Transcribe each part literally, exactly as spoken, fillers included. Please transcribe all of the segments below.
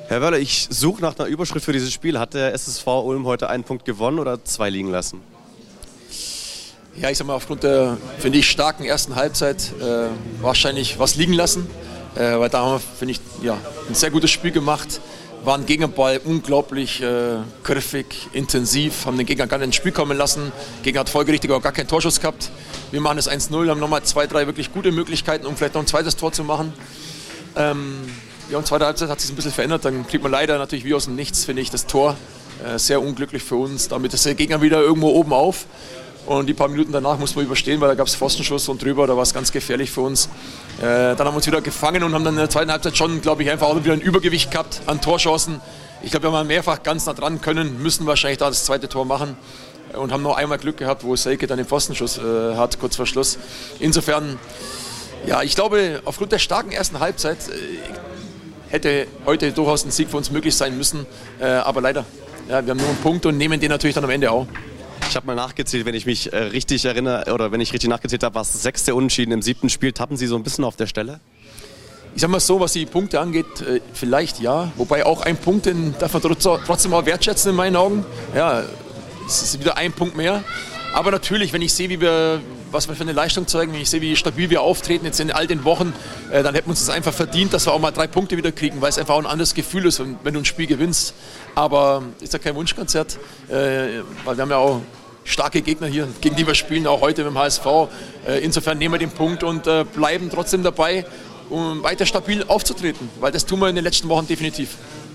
Herr Wörle, ich suche nach einer Überschrift für dieses Spiel. Hat der S S V Ulm heute einen Punkt gewonnen oder zwei liegen lassen? Ja, ich sag mal, aufgrund der, finde ich, starken ersten Halbzeit äh, wahrscheinlich was liegen lassen. Äh, weil da haben wir, finde ich, ja, ein sehr gutes Spiel gemacht. Waren gegen den Ball unglaublich äh, griffig, intensiv, haben den Gegner gar nicht ins Spiel kommen lassen. Der Gegner hat folgerichtig aber gar keinen Torschuss gehabt. Wir machen das eins null, haben nochmal zwei, drei wirklich gute Möglichkeiten, um vielleicht noch ein zweites Tor zu machen. Ähm, ja, und zweite Halbzeit hat sich ein bisschen verändert. Dann kriegt man leider natürlich wie aus dem Nichts, finde ich, das Tor. Äh, sehr unglücklich für uns. Damit ist der Gegner wieder irgendwo oben auf. Und die paar Minuten danach mussten wir überstehen, weil da gab es Pfostenschuss und drüber, da war es ganz gefährlich für uns. Äh, dann haben wir uns wieder gefangen und haben dann in der zweiten Halbzeit schon, glaube ich, einfach auch wieder ein Übergewicht gehabt an Torchancen. Ich glaube, wir haben mehrfach ganz nah dran können, müssen wahrscheinlich da das zweite Tor machen und haben noch einmal Glück gehabt, wo Selke dann den Pfostenschuss äh, hat, kurz vor Schluss. Insofern, ja, ich glaube, aufgrund der starken ersten Halbzeit äh, hätte heute durchaus ein Sieg für uns möglich sein müssen, äh, aber leider, ja, wir haben nur einen Punkt und nehmen den natürlich dann am Ende auch. Ich habe mal nachgezählt, wenn ich mich äh, richtig erinnere, oder wenn ich richtig nachgezählt habe, war es das sechste Unentschieden im siebten Spiel. Tappen Sie so ein bisschen auf der Stelle? Ich sag mal so, was die Punkte angeht, äh, vielleicht ja. Wobei auch ein Punkt, den darf man trotzdem auch wertschätzen in meinen Augen. Ja, es ist wieder ein Punkt mehr. Aber natürlich, wenn ich sehe, wie wir, was wir für eine Leistung zeigen, wenn ich sehe, wie stabil wir auftreten jetzt in all den Wochen, äh, dann hätten wir uns das einfach verdient, dass wir auch mal drei Punkte wieder kriegen, weil es einfach auch ein anderes Gefühl ist, wenn du ein Spiel gewinnst. Aber ist ja kein Wunschkonzert, äh, weil wir haben ja auch starke Gegner hier, gegen die wir spielen, auch heute mit dem H S V. Äh, insofern nehmen wir den Punkt und äh, bleiben trotzdem dabei, um weiter stabil aufzutreten, weil das tun wir in den letzten Wochen definitiv.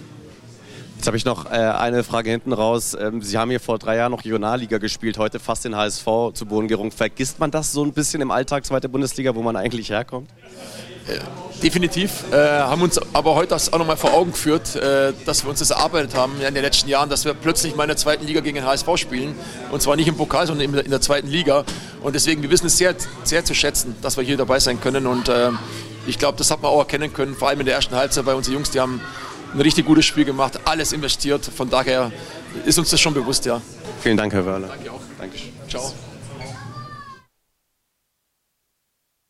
Jetzt habe ich noch äh, eine Frage hinten raus. Ähm, Sie haben hier vor drei Jahren noch Regionalliga gespielt, heute fast den H S V zu Boden gerungen. Vergisst man das so ein bisschen im Alltag, zweite Bundesliga, wo man eigentlich herkommt? Äh, definitiv, äh, haben uns aber heute das auch nochmal vor Augen geführt, äh, dass wir uns das erarbeitet haben ja, in den letzten Jahren, dass wir plötzlich mal in der zweiten Liga gegen den H S V spielen und zwar nicht im Pokal, sondern in der, in der zweiten Liga und deswegen, wir wissen es sehr, sehr zu schätzen, dass wir hier dabei sein können und äh, ich glaube, das hat man auch erkennen können, vor allem in der ersten Halbzeit, weil unsere Jungs, die haben ein richtig gutes Spiel gemacht, alles investiert, von daher ist uns das schon bewusst, ja. Vielen Dank, Herr Wörle. Danke auch. Dankeschön. Ciao.